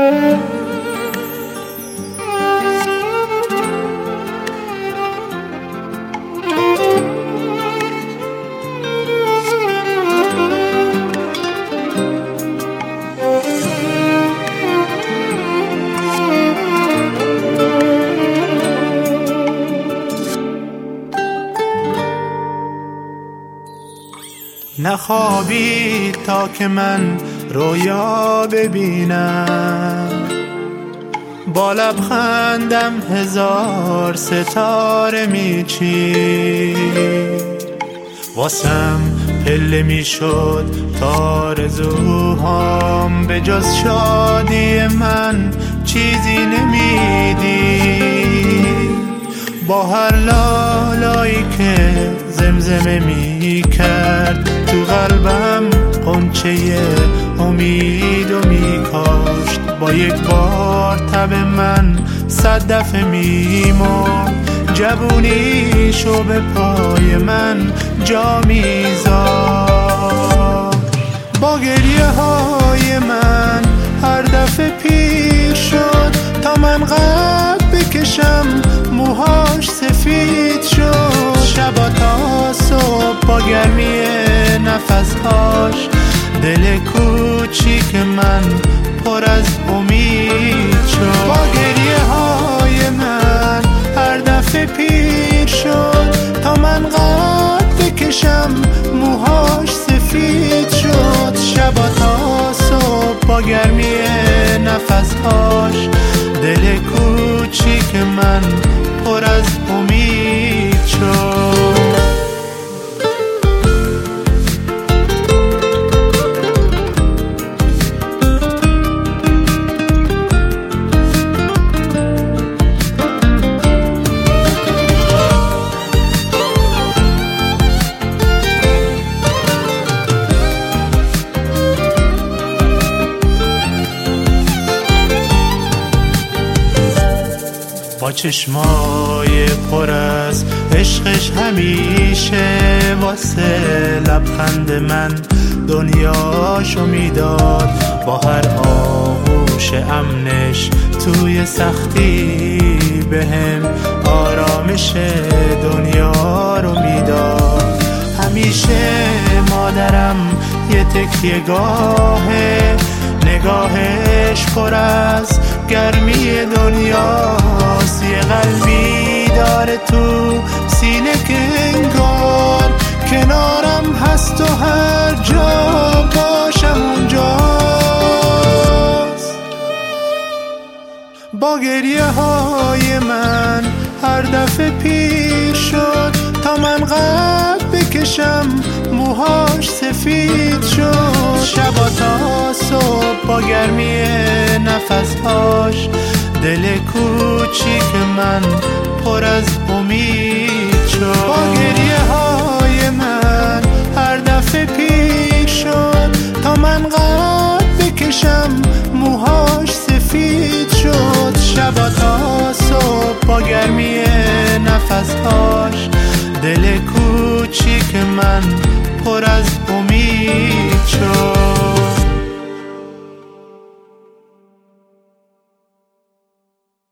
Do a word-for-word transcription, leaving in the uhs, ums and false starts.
نخوابید تا که من رویا ببینم، با لبخندم هزار ستاره میچید، واسم پله میشد تا آرزوهام، به جز شادی من چیزی نمیدید. با هر لالایی که زمزمه می کرد، تو قلبم غنچه امید و می کاشت. با یک بار تب من صد دفعه می مرد، جوونیشو به پای من جا می زاد. با گریه های من هر دفعه پیر شد، تا من قد بکشم موهاش سفید شد. شبا تا صبح با گرمی نفسهاش، دل کوچیک من پر از امید شد. با گریه های من هر دفعه پیر شد، تا من قد بکشم موهاش سفید شد. شبا تا صبح با گرمی نفسهاش، دل کوچیک من پر از امید شد. با چشمای پر از عشقش همیشه، واسه لبخند من دنیاشو میداد. با هر آغوش امنش توی سختی بهم آرامش دنیا رو میداد. همیشه مادرم یه تکیه گاهه، نگاهش پر از گرمی دنیاست. یه قلبی داره تو سینه که انگار کنارم هست و هر جا باشم اونجاست. با گریه های من هر دفعه پیر شد، تا من قد بکشم موهاش سفید شد. شبا تا صبح با گرمی نفسهاش، دل کوچیک من پر از امید شد. با گریه